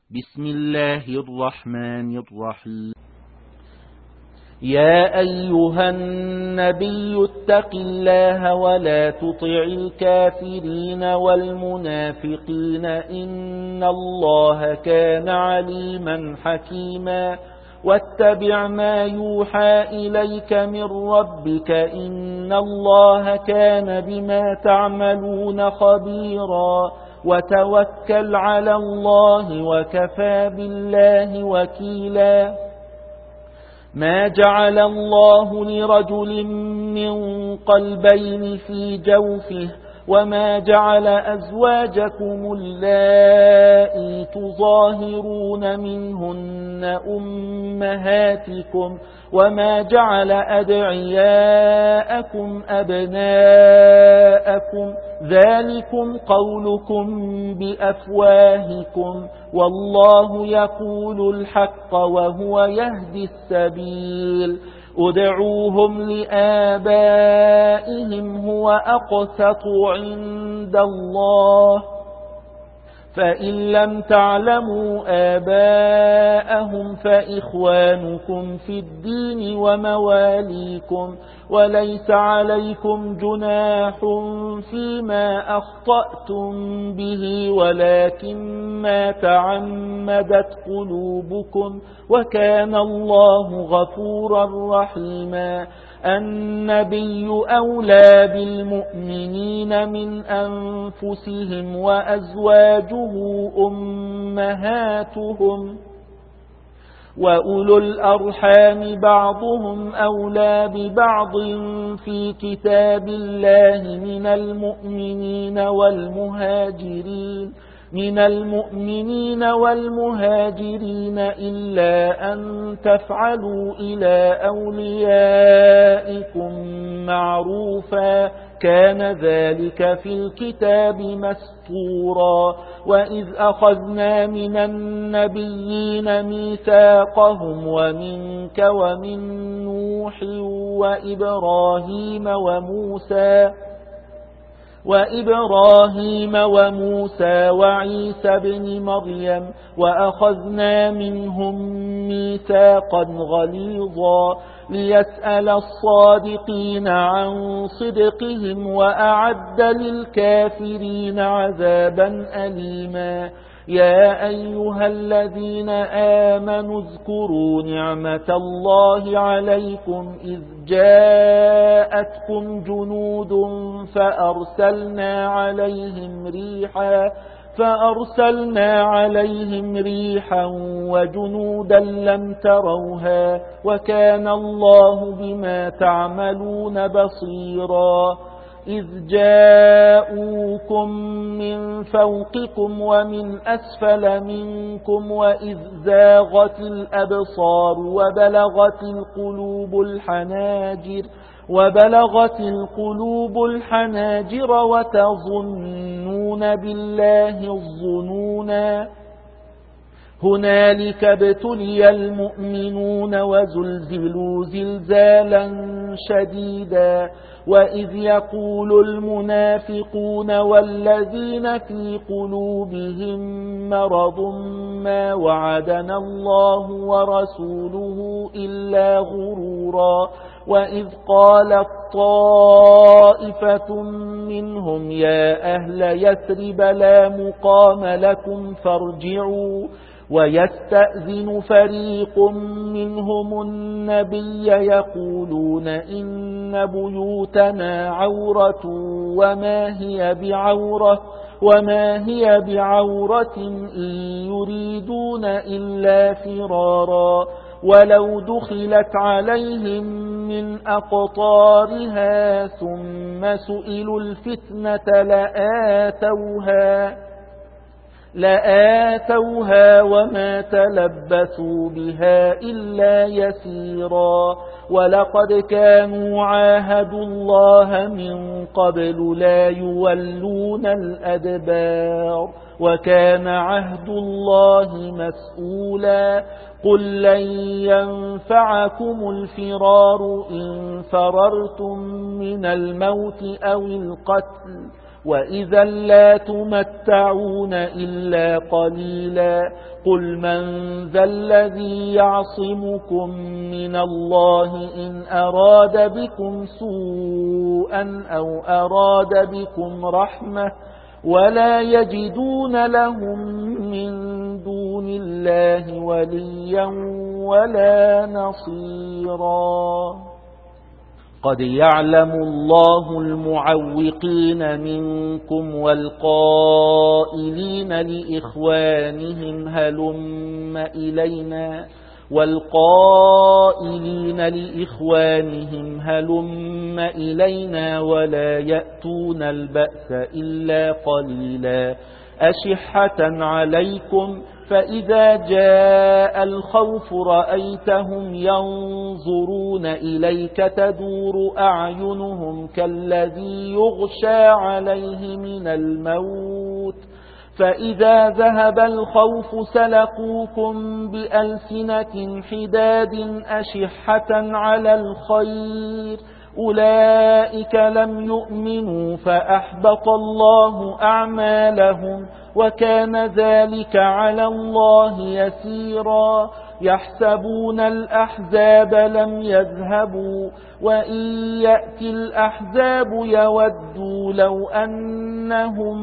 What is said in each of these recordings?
بسم الله الرحمن الرحيم. يا أيها النبي اتق الله ولا تطع الكافرين والمنافقين إن الله كان عليما حكيما. واتبع ما يوحى إليك من ربك إن الله كان بما تعملون خبيرا. وتوكل على الله وكفى بالله وكيلا. ما جعل الله لرجل من قلبين في جوفه وما جعل أزواجكم اللائي تظاهرون منهن أمهاتكم وما جعل أدعياءكم أبناءكم ذلكم قولكم بأفواهكم والله يقول الحق وهو يهدي السبيل. ادعوهم لآبائهم هو أقسط عند الله فإن لم تعلموا آباءهم فإخوانكم في الدين ومواليكم وليس عليكم جناح فيما أخطأتم به ولكن ما تعمدت قلوبكم وكان الله غفورا رحيما. النبي أولى بالمؤمنين من أنفسهم وأزواجه أمهاتهم وأولو الأرحام بعضهم أولى ببعض في كتاب الله من المؤمنين والمهاجرين إلا أن تفعلوا إلى أوليائكم معروفا كان ذلك في الكتاب مسطورا. وإذ أخذنا من النبيين ميثاقهم ومنك ومن نوح وإبراهيم وموسى وعيسى بن مريم وأخذنا منهم ميثاقا غليظا ليسأل الصادقين عن صدقهم وأعد للكافرين عذابا أليما. يا أيها الذين آمنوا اذكروا نعمة الله عليكم إذ جاءتكم جنود فأرسلنا عليهم ريحا وجنودا لم تروها وكان الله بما تعملون بصيرا. إذ جاءوكم من فوقكم ومن أسفل منكم وإذ زاغت الأبصار وبلغت القلوب الحناجر وتظنون بالله الظنونا. هنالك ابتلي المؤمنون وزلزلوا زلزالا شديدا. وإذ يقول المنافقون والذين في قلوبهم مرض ما وعدنا الله ورسوله إلا غرورا. وإذ قالت طائفة منهم يا أهل يثرب لا مقام لكم فارجعوا ويستأذن فريق منهم النبي يقولون إن بيوتنا عورة وما هي بعورة إن يريدون إلا فرارا. ولو دخلت عليهم من أقطارها ثم سئلوا الفتنة لآتوها وما تلبثوا بها إلا يسيرا. ولقد كانوا عاهدوا الله من قبل لا يولون الأدبار وكان عهد الله مسؤولا. قل لن ينفعكم الفرار إن فررتم من الموت أو القتل وإذا لا تمتعون إلا قليلا. قل من ذا الذي يعصمكم من الله إن أراد بكم سوءا أو أراد بكم رحمة ولا يجدون لهم من دون الله وليا ولا نصيرا. قد يعلم الله المعوقين منكم والقائلين لإخوانهم هلم إلينا ولا يأتون البأس إلا قليلا أشحة عليكم فإذا جاء الخوف رأيتهم ينظرون إليك تدور أعينهم كالذي يغشى عليه من الموت فإذا ذهب الخوف سلقوكم بألسنة حداد أشحة على الخير أولئك لم يؤمنوا فأحبط الله أعمالهم وكان ذلك على الله يسيرا. يحسبون الأحزاب لم يذهبوا وإن يأتي الأحزاب يودوا لو أنهم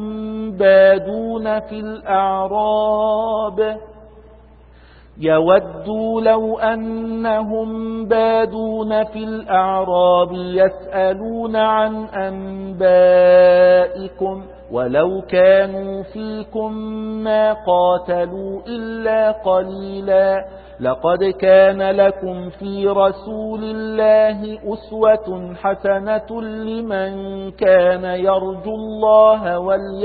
بادون في الأعراب يسألون عن أنبائكم ولو كانوا فيكم ما قاتلوا إلا قليلا. لقد كان لكم في رسول الله أسوة حسنة لمن كان يرجو الله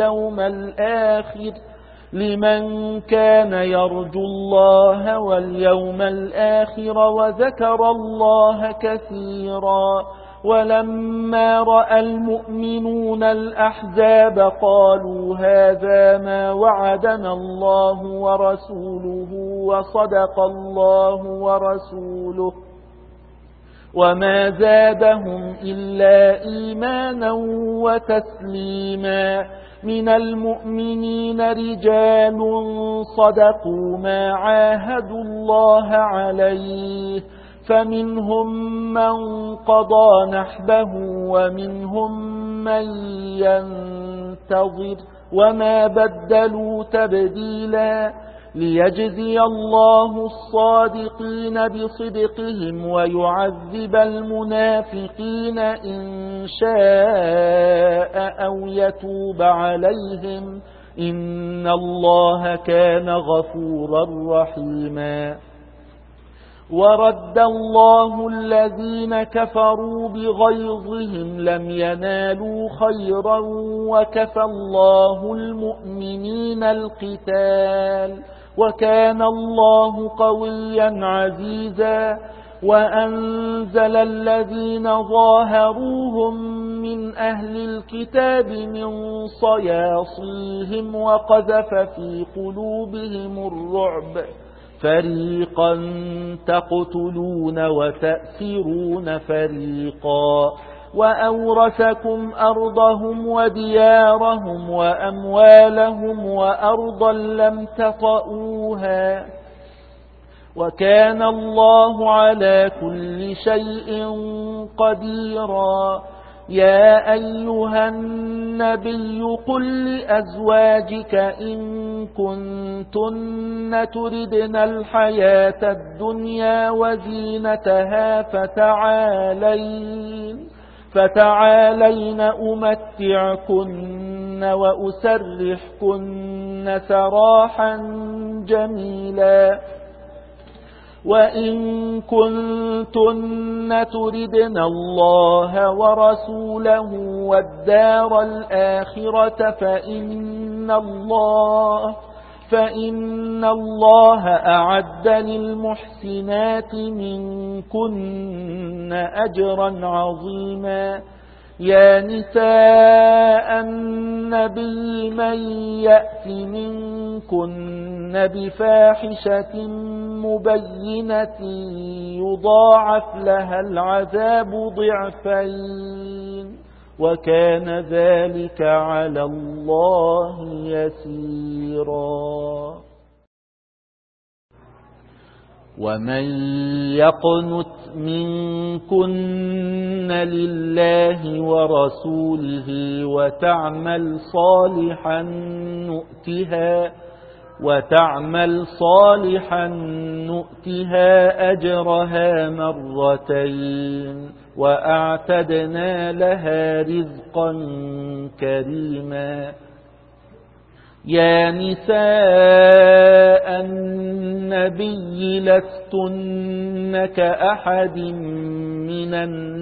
واليوم الآخر وذكر الله كثيرا. ولما رأى المؤمنون الأحزاب قالوا هذا ما وعدنا الله ورسوله وصدق الله ورسوله وما زادهم إلا إيمانا وتسليما. من المؤمنين رجال صدقوا ما عاهدوا الله عليه فمنهم من قضى نحبه ومنهم من ينتظر وما بدلوا تبديلا. ليجزي الله الصادقين بصدقهم ويعذب المنافقين إن شاء أو يتوب عليهم إن الله كان غفورا رحيما. ورد الله الذين كفروا بغيظهم لم ينالوا خيرا وكفى الله المؤمنين القتال وكان الله قويا عزيزا. وأنزل الذين ظاهروهم من أهل الكتاب من صياصيهم وقذف في قلوبهم الرعب فريقا تقتلون وتأسرون فريقا. وأورثكم أرضهم وديارهم وأموالهم وأرضا لم تطئوها وكان الله على كل شيء قديرا. يا أيها النبي قل لأزواجك إن كنتن تردن الحياة الدنيا وزينتها فتعالين أمتعكن وأسرحكن سراحا جميلا. وإن كنتن تردن الله ورسوله والدار الآخرة فإن الله أعد للمحسنات منكن أجرا عظيما. يا نساء النبي من يأت منكن بفاحشة مبينة يضاعف لها العذاب وكان ذلك على الله يسيرا. ومن يقنت منكن لله ورسوله وتعمل صالحا نؤتها أجرها مرتين وأعتدنا لها رزقا كريما. يا نساء النبي لستن كأحد من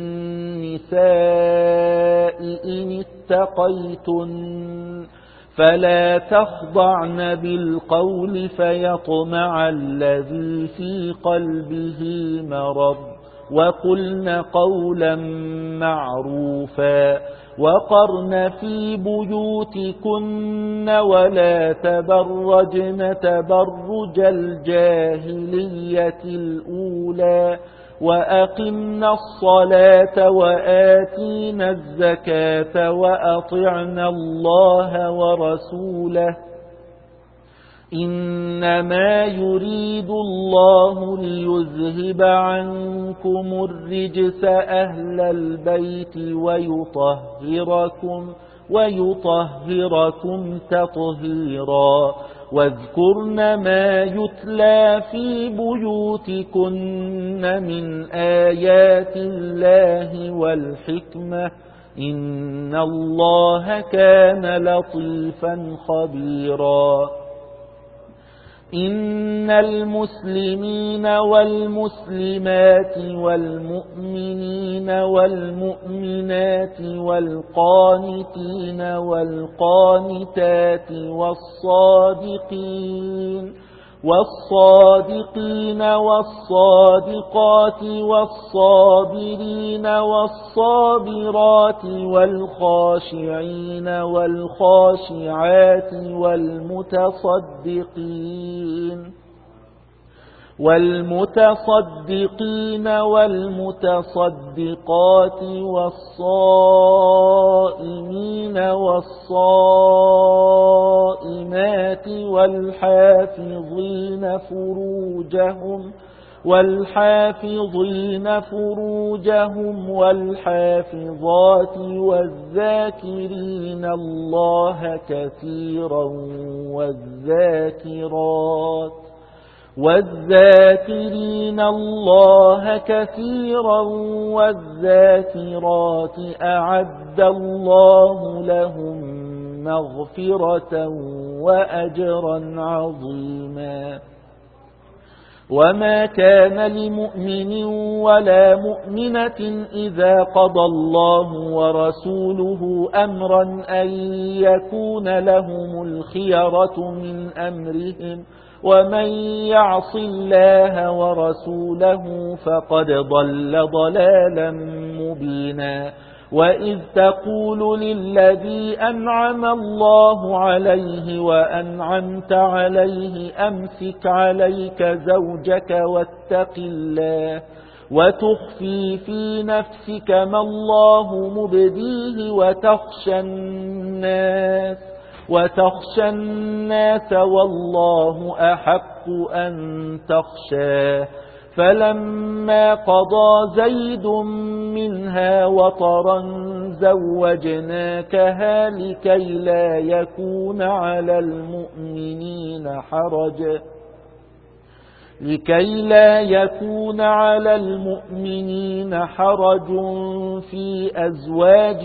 النساء إن اتقيتن فلا تخضعن بالقول فيطمع الذي في قلبه مرض وقلن قولا معروفا وقرن في بيوتكن ولا تبرجن تبرج الجاهلية الأولى وأقمنا الصلاة وآتينا الزكاة وأطعنا الله ورسوله إنما يريد الله ليذهب عنكم الرجس أهل البيت ويطهركم تطهيرا. واذكرن ما يتلى في بيوتكن من آيات الله والحكمة إن الله كان لطيفا خبيرا. إن المسلمين والمسلمات والمؤمنين والمؤمنات والقانتين والقانتات والصادقين والصادقات والصابرين والصابرات والخاشعين والخاشعات والمتصدقين والمتصدقات والصائمين والصائمات والحافظين فروجهم والحافظات والذاكرين الله كثيرا والذاكرين الله كثيرا والذاكرات أعد الله لهم مغفرة وأجرا عظيما. وما كان لمؤمن ولا مؤمنة إذا قضى الله ورسوله أمرا أن يكون لهم الخيرة من أمرهم ومن يعص الله ورسوله فقد ضل ضلالا مبينا. وإذ تقول للذي أنعم الله عليه وأنعمت عليه أمسك عليك زوجك واتق الله وتخفي في نفسك ما الله مبديه وتخشى الناس والله أحق أن تخشاه. فلما قضى زيد منها وطرا زوجناكها لكي لا يكون على المؤمنين حرج في أزواج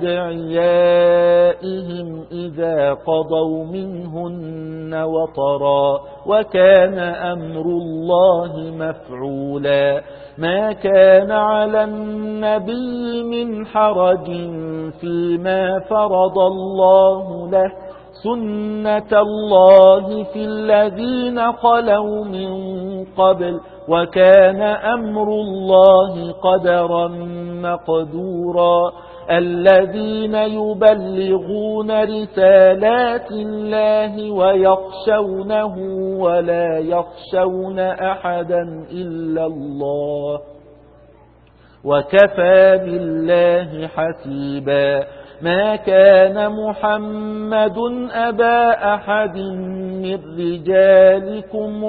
أدعيائهم إذا قضوا منهن وطرا وكان أمر الله مفعولا. ما كان على النبي من حرج فيما فرض الله له سنة الله في الذين خلوا من قبل وكان أمر الله قدرا مقدورا. الذين يبلغون رسالات الله ويخشونه ولا يخشون أحدا إلا الله وكفى بالله حسيبا. ما كان محمد أبا أحد من رجالكم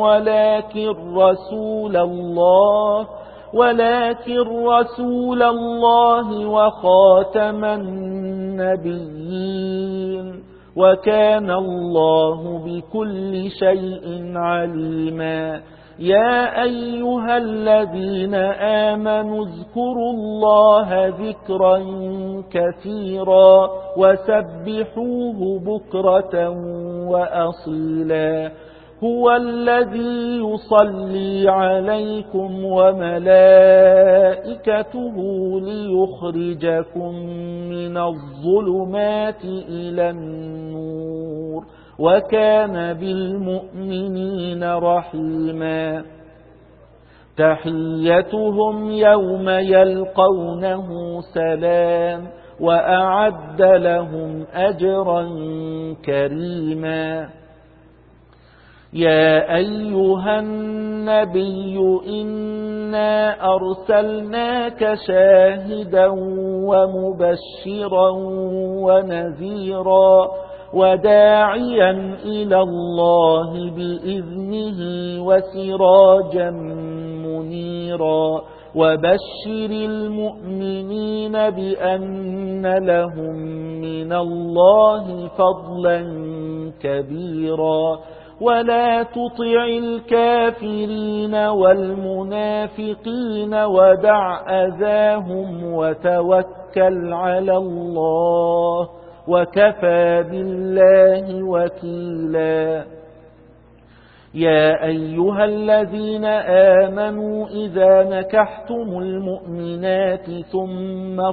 ولكن رسول الله وخاتم النبيين، وكان الله بكل شيء عليما. يا أيها الذين آمنوا اذكروا الله ذكرا كثيرا وسبحوه بكرة وأصيلا. هو الذي يصلي عليكم وملائكته ليخرجكم من الظلمات إلى النور، وكان بالمؤمنين رحيما. تحيتهم يوم يلقونه سلام، وأعد لهم أجرا كريما. يا أيها النبي إنا أرسلناك شاهدا ومبشرا ونذيرا وداعيا إلى الله بإذنه وسراجا منيرا. وبشر المؤمنين بأن لهم من الله فضلا كبيرا. ولا تطع الكافرين والمنافقين ودع أذاهم وتوكل على الله، وكفى بالله وكيلا. يا أيها الذين آمنوا إذا نكحتم المؤمنات ثم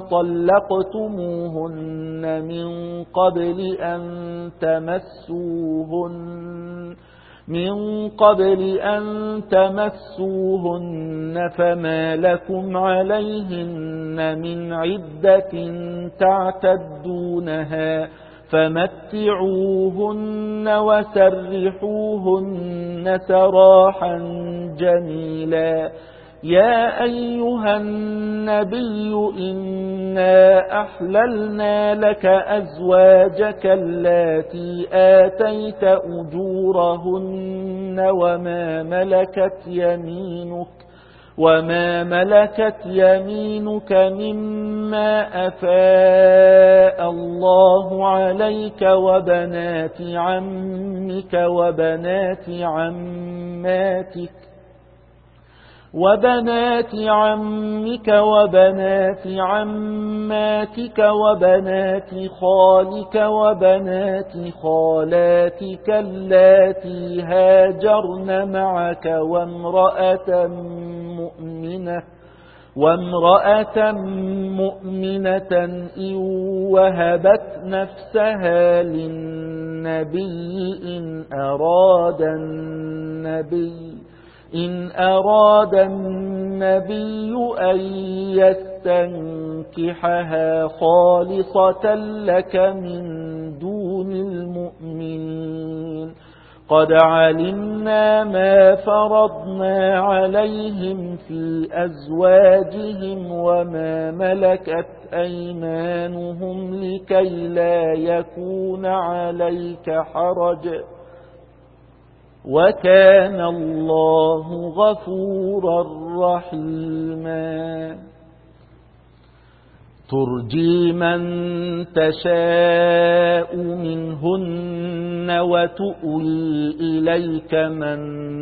طلقتموهن من قبل أن تمسوهن فما لكم عليهن من عدة تعتدونها، فمتعوهن وسرحوهن سراحا جميلا. يا أيها النبي إنا أحللنا لك أزواجك اللاتي آتيت أجورهن وما ملكت يمينك مما أفاء الله عليك وبنات عمك وبنات عماتك وبنات خالك وبنات خالاتك اللاتي هاجرن معك وامرأة مؤمنة إن وهبت نفسها للنبي إن أراد النبي أن يستنكحها خالصة لك من دون المؤمنين. قد علمنا ما فرضنا عليهم في أزواجهم وما ملكت أيمانهم لكي لا يكون عليك حرج، وكان الله غفورا رحيما. ترجي من تشاء منهن وتؤوي إليك من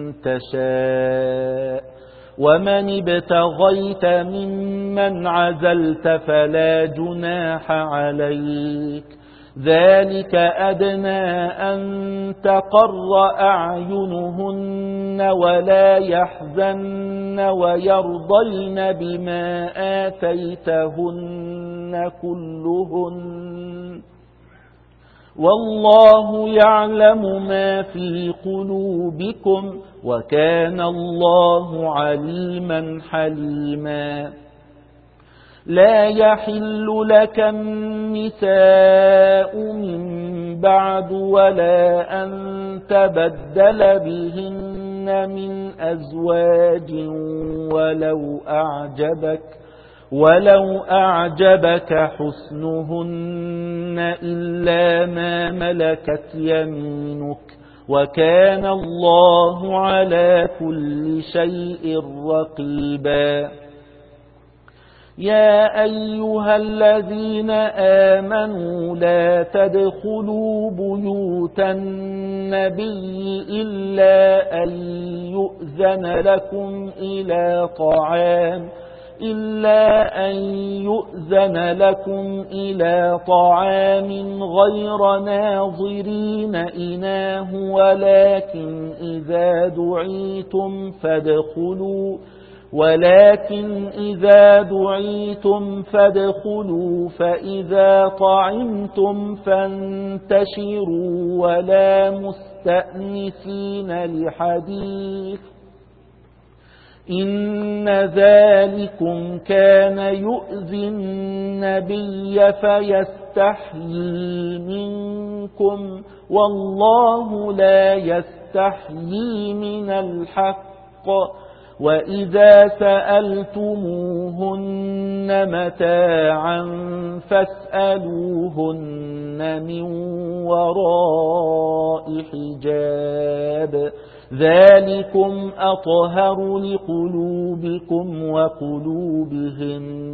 تشاء، ومن ابتغيت ممن عزلت فلا جناح عليك. ذلك أدنى أن تقر أعينهن ولا يحزن ويرضين بما آتيتهن كلهن، والله يعلم ما في قلوبكم وكان الله عليما حليما. لا يحل لك النساء من بعد ولا أن تبدل بهن من أزواج ولو أعجبك حسنهن إلا ما ملكت يمينك وكان الله على كل شيء رقيبا. يا أيها الذين آمنوا لا تدخلوا بيوت النبي إلا أن يؤذن لكم إلى طعام غير ناظرين إناه ولكن إذا دعيتم فادخلوا فإذا طعمتم فانتشروا ولا مستأنسين لحديث إن ذلكم كان يؤذي النبي فيستحيي منكم والله لا يستحيي من الحق. وإذا سألتموهن متاعا فاسألوهن من وراء حجاب ذلكم أطهر لقلوبكم وقلوبهم.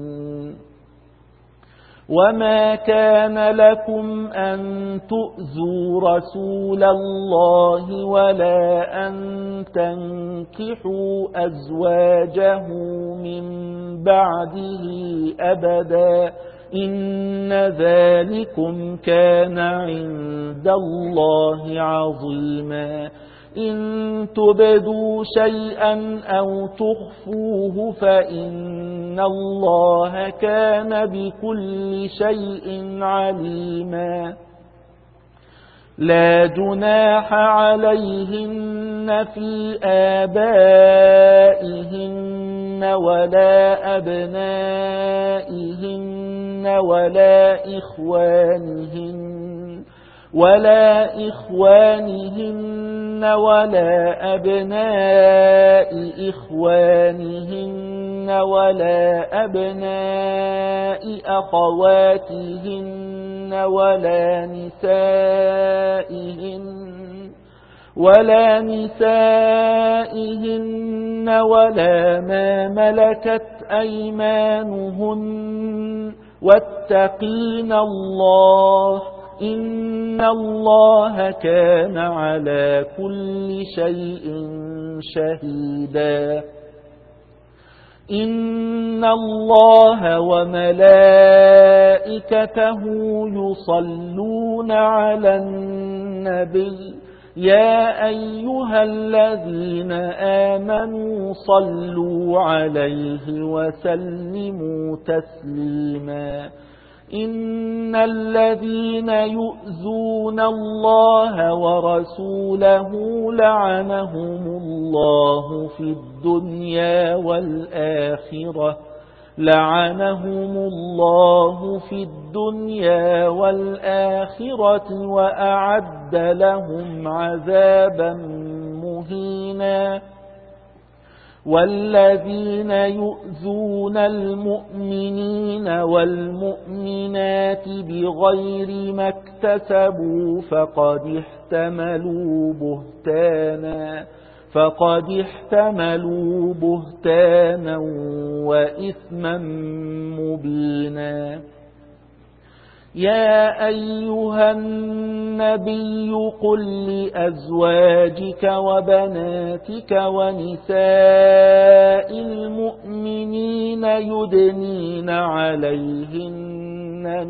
وما كان لكم أن تؤذوا رسول الله ولا أن تنكحوا أزواجه من بعده أبدا إن ذلكم كان عند الله عظيما. إن تبدوا شيئا أو تخفوه فإن الله كان بكل شيء عليما. لا جناح عليهن في آبائهن ولا أبنائهن ولا إخوانهن ولا أبناء إخوانهن ولا أبناء أخواتهن ولا نسائهن ولا ما ملكت أيمانهن واتقين الله إن الله كان على كل شيء شهيدا. إن الله وملائكته يصلون على النبي يا أيها الذين آمنوا صلوا عليه وسلموا تسليما. إن الذين يؤذون الله ورسوله لعنهم الله في الدنيا والآخرة وأعد لهم عذابا مهينا. والذين يؤذون المؤمنين والمؤمنات بغير ما اكتسبوا فقد احتملوا بهتانا وإثما مبينا. يا أيها النبي قل لأزواجك وبناتك ودنين المؤمنين يدنين عليهن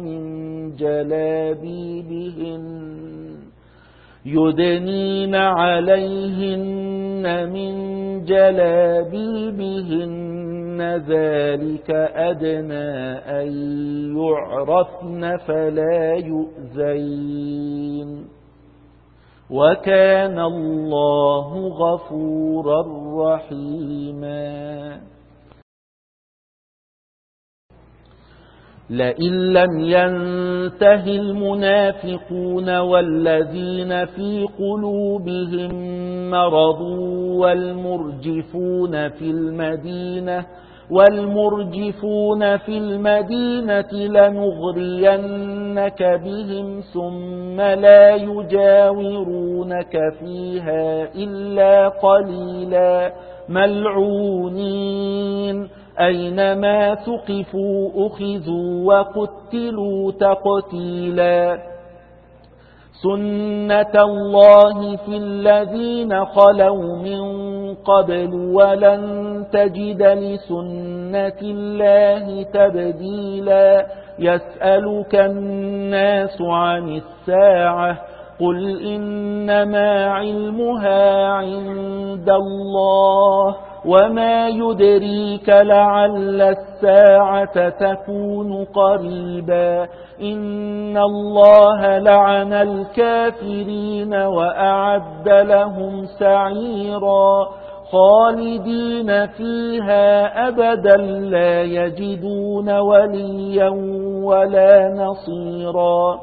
من جلابيبهن ذلك أدنى أن يعرفن فلا يؤذين وكان الله غفورا رحيما. لئن لم ينته المنافقون والذين في قلوبهم مرض والمرجفون في المدينة والمرجفون في المدينة لنغرينك بهم ثم لا يجاورونك فيها إلا قليلا ملعونين أينما ثقفوا أخذوا وقتلوا تقتيلا سنة الله في الذين خلوا من قبل ولن تجد لسنة الله تبديلا يسألك الناس عن الساعة قل إنما علمها عند الله وما يدريك لعل الساعة تكون قريبا إن الله لعن الكافرين وأعد لهم سعيرا خالدين فيها أبدا لا يجدون وليا ولا نصيرا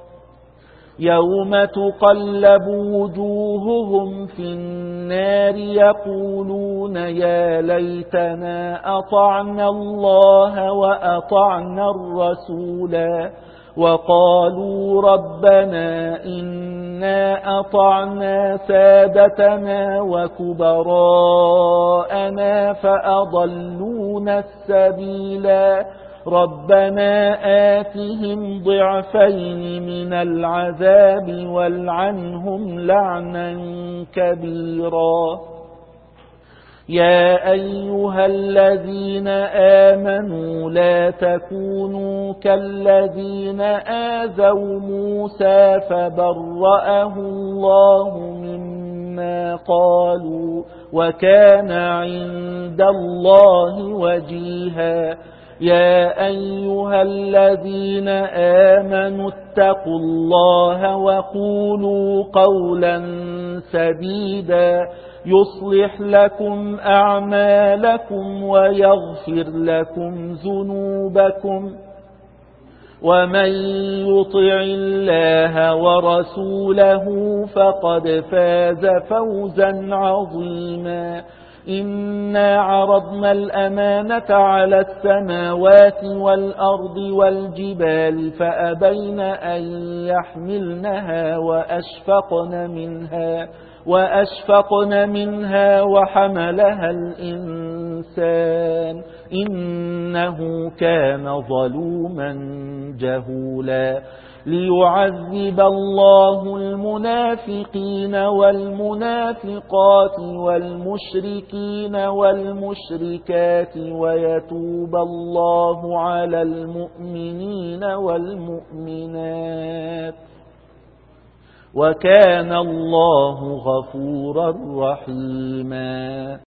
يوم تقلب وجوههم في النار يقولون يا ليتنا أطعنا الله وأطعنا الرسولا وقالوا ربنا إنا أطعنا سادتنا وكبراءنا فأضلونا السبيلا ربنا آتهم ضعفين من العذاب والعنهم لعنا كبيرا يا أيها الذين آمنوا لا تكونوا كالذين آذوا موسى فبرأه الله مما قالوا وكان عند الله وجيها يا أيها الذين آمنوا اتقوا الله وقولوا قولا سديدا يصلح لكم أعمالكم ويغفر لكم ذنوبكم ومن يطع الله ورسوله فقد فاز فوزا عظيما إنا عرضنا الأمانة على السماوات والأرض والجبال فأبين أن يحملنها وأشفقن منها وحملها الإنسان إنه كان ظلوما جهولا ليعذب الله المنافقين والمنافقات والمشركين والمشركات ويتوب الله على المؤمنين والمؤمنات وكان الله غفورا رحيما